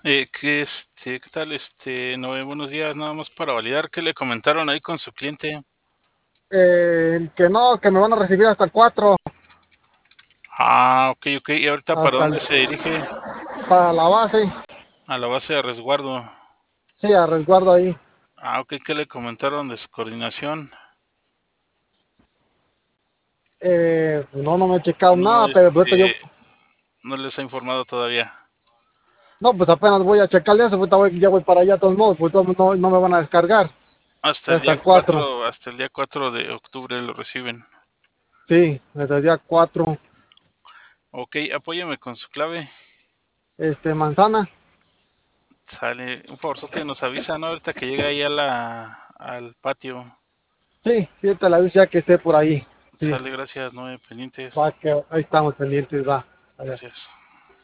¿Qué tal, Noé? Buenos días, nada más para validar qué le comentaron ahí con su cliente. Que no, que me van a recibir hasta el 4, Ah, ok, ok. ¿Y ahorita para hasta dónde se dirige? para la base. A la base de resguardo. Sí, a resguardo ahí. Ah, ok, ¿qué le comentaron de su coordinación? No, no me he checado No, nada, pero ahorita yo, no les ha informado todavía. no, pues apenas voy a checarle eso, ahorita ya voy para allá de todos modos, pues no, no me van a descargar Hasta el hasta día el 4. 4, hasta el día 4 de octubre lo reciben. Sí, desde el día 4. Ok, apóyame con su clave. Manzana. Sale, un favorzote nos avisa, ¿no? Ahorita que llega ahí al patio. Sí, sí, te la aviso ya que esté por ahí. Sí, Sale, gracias, Noé, pendientes. va, que ahí estamos pendientes, va. A ver. Gracias.